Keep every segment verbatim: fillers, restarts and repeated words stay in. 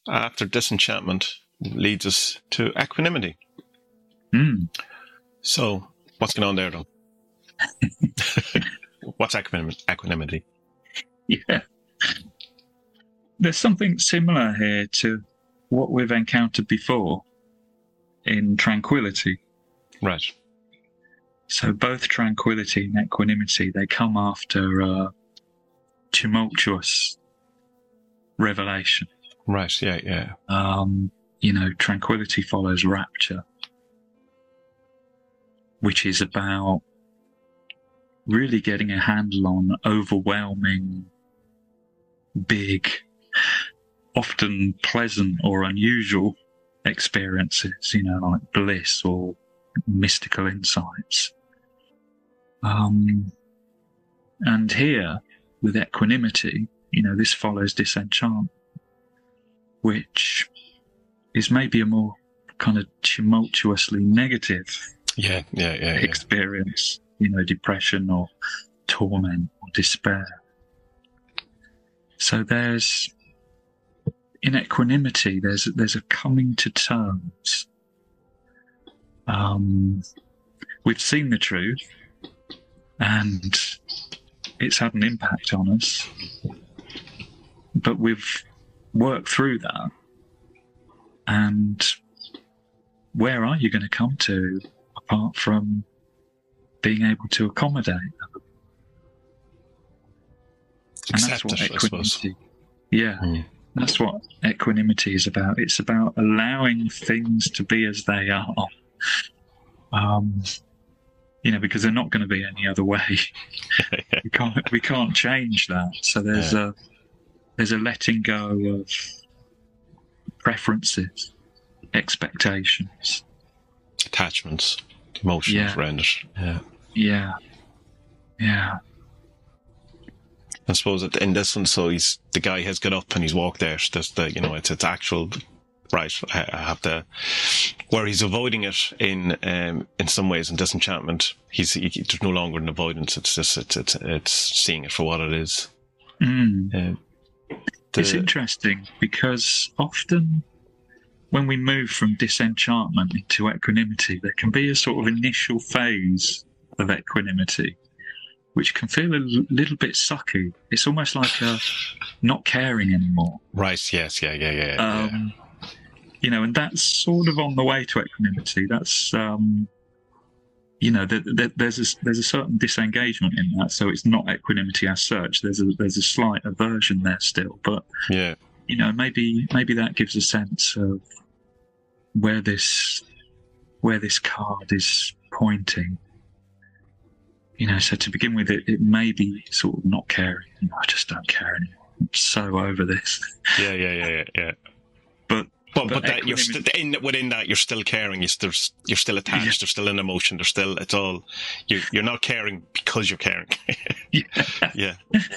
after disenchantment leads us to equanimity. Mm. So, what's going on there, though? What's equanimity? equanimity? Yeah. There's something similar here to what we've encountered before in tranquility. Right. So both tranquility and equanimity, they come after uh, tumultuous revelation. Right, yeah, yeah. Um, you know, tranquility follows rapture, which is about really getting a handle on overwhelming, big, often pleasant or unusual experiences, you know, like bliss or mystical insights. Um, and here, with equanimity, you know, this follows disenchantment, which is maybe a more kind of tumultuously negative yeah, yeah, yeah, yeah. experience, you know, depression or torment or despair. So there's, in equanimity, there's there's a coming to terms. Um, we've seen the truth, and it's had an impact on us, but we've worked through that. And where are you going to come to apart from being able to accommodate them? And that's what equanimity, yeah, mm. that's what equanimity is about. It's about allowing things to be as they are. Um, you know, because they're not going to be any other way. we can't we can't change that. So there's yeah. a there's a letting go of preferences, expectations, attachments, emotions yeah. around it. Yeah, yeah, yeah. I suppose in this one, so he's the guy has got up and he's walked out. That's the you know it's it's actual. Right, I have to. Where he's avoiding it in um, in some ways in disenchantment, he's he, there's no longer an avoidance. It's just it's it's, it's seeing it for what it is. Mm. Um, the, it's interesting because often when we move from disenchantment into equanimity, there can be a sort of initial phase of equanimity, which can feel a l- little bit sucky. It's almost like a not caring anymore. Right. Yes. Yeah. Yeah. Yeah. Um, yeah. You know, and that's sort of on the way to equanimity. That's, um, you know, the, the, there's a, there's a certain disengagement in that. So it's not equanimity as such. There's a there's a slight aversion there still, but yeah, you know, maybe maybe that gives a sense of where this where this card is pointing. You know, so to begin with, it, it may be sort of not caring. You know, I just don't care anymore. I'm so over this. Yeah, yeah, yeah, yeah, yeah. But. But, but, but that you're st- in, within that, you're still caring. You're still, you're still attached. Yeah. There's still an emotion. There's still, it's all, you're, you're not caring because you're caring. yeah. yeah.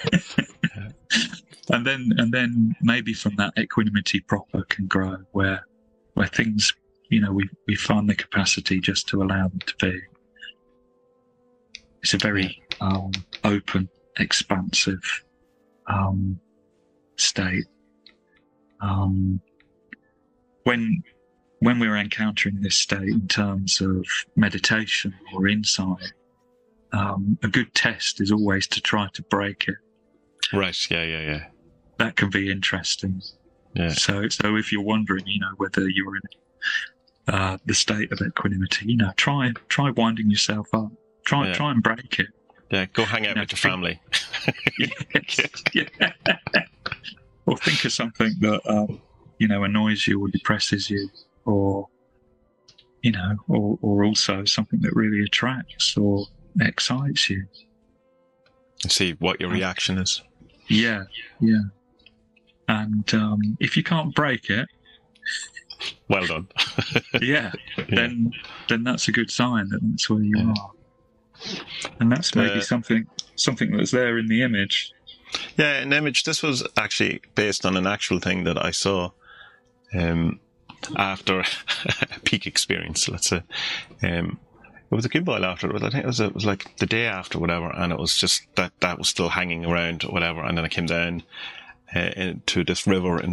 And then, and then maybe from that equanimity proper can grow where, where things, you know, we, we find the capacity just to allow them to be. It's a very um, open, expansive um, state. Um, When when we're encountering this state in terms of meditation or insight, um, a good test is always to try to break it. Right. Yeah. Yeah. Yeah. That can be interesting. Yeah. So so if you're wondering, you know, whether you're in uh, the state of equanimity, you know, try try winding yourself up. Try yeah. try and break it. Yeah. Go hang out you know, with your family. Yes, yeah. Or think of something that. Um, you know, annoys you or depresses you, or, you know, or, or also something that really attracts or excites you. And see what your reaction is. Yeah, yeah. And um, if you can't break it... Well done. yeah, yeah, then then that's a good sign that that's where you yeah. are. And that's maybe uh, something something that's there in the image. Yeah, an image. This was actually based on an actual thing that I saw Um, after a peak experience, let's say. Um, it was a good while after. It was, I think it was, it was like the day after, whatever, and it was just that that was still hanging around, or whatever. And then I came down uh, into this river in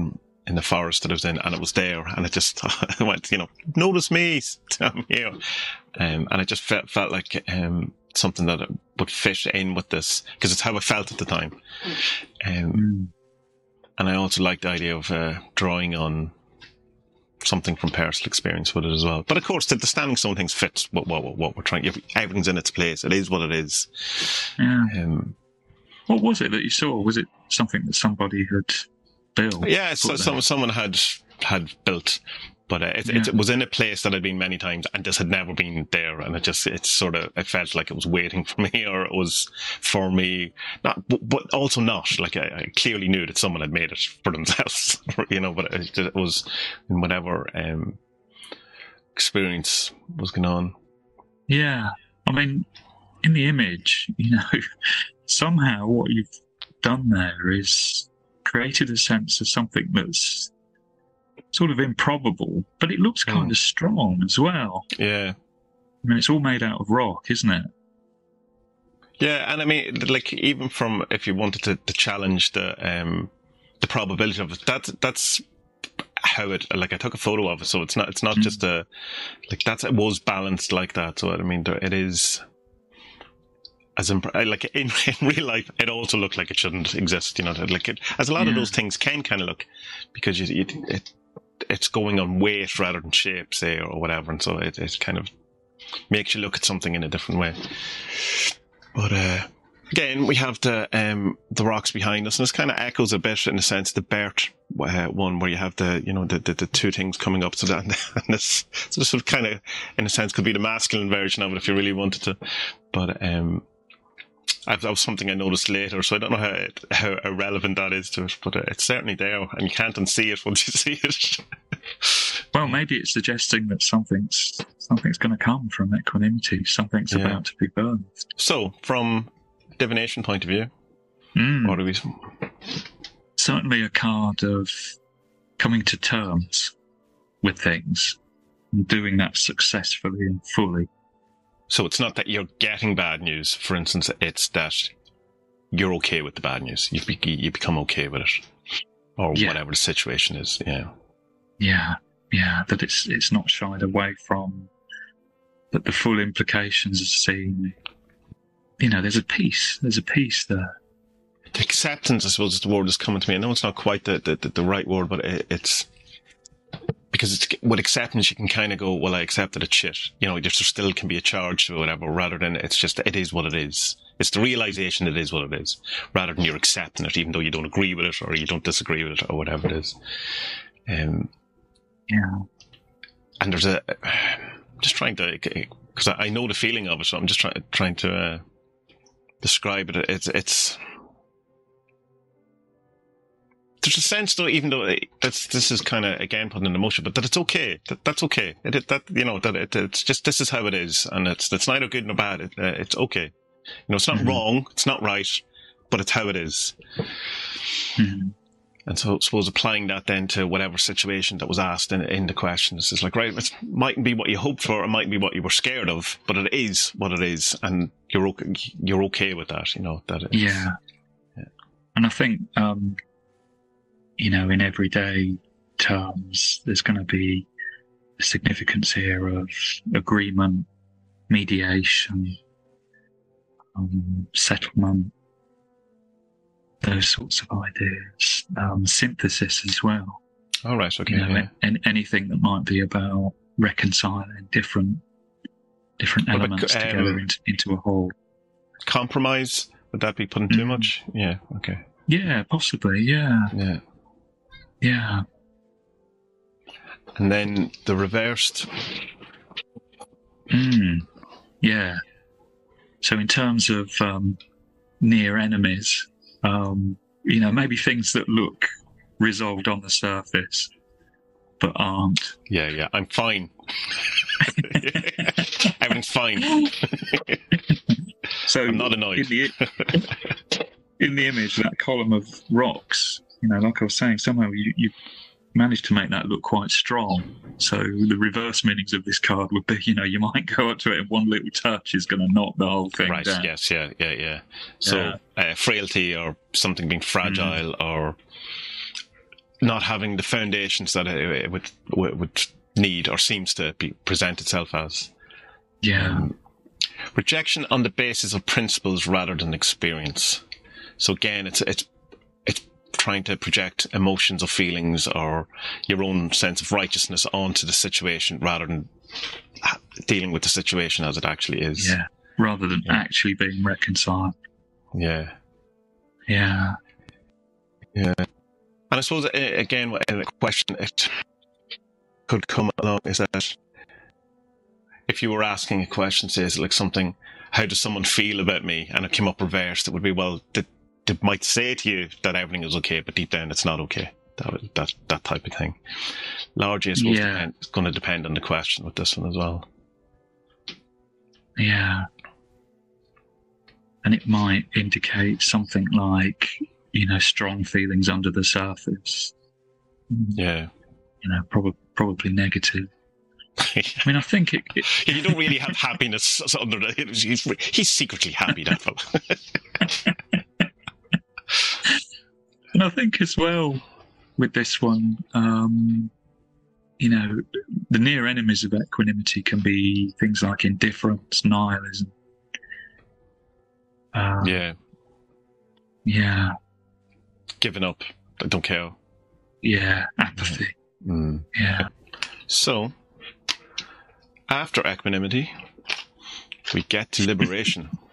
in the forest that I was in, and it was there, and it just I went, you know, notice me, I'm here, um, and it just felt felt like um, something that would fit in with this, because it's how I felt at the time, um, Mm. and I also like the idea of uh, drawing on something from personal experience with it as well. But of course, the, the standing stone things fits what, what what we're trying. Everything's in its place. It is what it is. Yeah. Um, What was it that you saw? Was it something that somebody had built? yeah, so, Put some, there? someone had had built, but uh, it, Yeah. it was in a place that had been many times, and this had never been there. And it just it sort of it felt like it was waiting for me, or it was for me. Not, but, but also not. Like I, I clearly knew that someone had made it for themselves, you know. But it, it was in whatever um, experience was going on. Yeah. I mean, in the image, you know, somehow what you've done there is created a sense of something that's sort of improbable, but it looks kind Mm. of strong as well. Yeah. I mean, it's all made out of rock, isn't it? Yeah, and I mean, like, even from if you wanted to, to challenge the um the probability of it, that's that's how it. Like, I took a photo of it, so it's not it's not Mm. just a like that's it was balanced like that. So I mean, there, it is as imp- like in, in real life, it also looked like it shouldn't exist. You know, like it, as a lot of Yeah. those things can kind of look, because you, it, it it's going on weight rather than shape, say, or whatever, and so it, it kind of makes you look at something in a different way. But uh, again, we have the um, the rocks behind us, and this kind of echoes a bit in a sense the Bert uh, one, where you have the you know the, the, the two things coming up. So that and this, so this sort of kind of in a sense could be the masculine version of it if you really wanted to. But um, I've, that was something I noticed later, so I don't know how it, how irrelevant that is to it, but uh, it's certainly there, and you can't unsee it once you see it. Well, maybe it's suggesting that something's something's going to come from equanimity. Something's Yeah. about to be birthed. So, from a divination point of view, Mm. what do we? Certainly a card of coming to terms with things and doing that successfully and fully. So it's not that you're getting bad news. For instance, it's that you're okay with the bad news. You be, you become okay with it, or Yeah. whatever the situation is. Yeah, Yeah, yeah, that it's it's not shied away from, that the full implications are seen. You know, there's a peace. There's a peace there. the acceptance, I suppose, is the word that's coming to me. I know it's not quite the the, the, the right word, but it, it's because it's with acceptance you can kind of go, well, I accepted it. Shit, you know, there still can be a charge or whatever. Rather than it's just it is what it is. It's the realization it is what it is, rather than you're accepting it, even though you don't agree with it or you don't disagree with it or whatever it is. Um, Yeah. and there's a just trying to, because I I know the feeling of it, so I'm just trying trying to uh, describe it. It's it's there's a sense though, even though it, that's this is kind of again putting in emotion, but that it's okay. That that's okay. It, it that you know that it, it's just this is how it is, and it's it's neither good nor bad. It, uh, it's okay. You know, it's not Mhm. wrong. It's not right, but it's how it is. Mhm. And so I suppose applying that then to whatever situation that was asked in, in the questions is like, right, it mightn't be what you hoped for, it mightn't be what you were scared of, but it is what it is, and you're okay, you're okay with that, you know. That it's, Yeah. Yeah. And I think, um, you know, in everyday terms, there's going to be a significance here of agreement, mediation, um, settlement, those sorts of ideas, um, synthesis as well. All right, okay. You know, Yeah. and anything that might be about reconciling different different Well, but, elements um, together into, into a whole. Compromise, would that be putting too Mm. much? Yeah, okay. Yeah, possibly. Yeah, Yeah. yeah. And then the reversed, Mm, yeah. So in terms of um, near enemies, um, you know, maybe things that look resolved on the surface, but aren't. yeah, yeah, I'm fine. Everything's fine. So I'm not annoyed. In the, in the image, that column of rocks, you know, like I was saying, somehow you, you managed to make that look quite strong. So the reverse meanings of this card would be, you know, you might go up to it and one little touch is going to knock the whole thing Right, down. yes, yeah, yeah, yeah. So Yeah. Uh, frailty or something being fragile or not having the foundations that it, it would would need or seems to be, present itself as. Yeah. Um, rejection on the basis of principles rather than experience. So again, it's it's it's trying to project emotions or feelings or your own sense of righteousness onto the situation rather than dealing with the situation as it actually is. Yeah. Rather than yeah. actually being reconciled. Yeah. Yeah. Yeah. And I suppose, again, a question that could come along is that if you were asking a question, say, is it like something, how does someone feel about me? And it came up reversed, it would be, well, they, they might say to you that everything is okay, but deep down it's not okay. That that, that type of thing. Largely, I suppose, yeah. depend, it's going to depend on the question with this one as well. Yeah. And it might indicate something like, you know, strong feelings under the surface. Yeah. You know, prob- probably negative. I mean, I think it, it... you don't really have happiness under the. He's, he's secretly happy, that fellow. And I think as well with this one, um, you know, the near enemies of equanimity can be things like indifference, nihilism. Um, yeah. Yeah. Giving up. I don't care. Yeah. Apathy. Mm. Yeah. So, after equanimity, we get to liberation.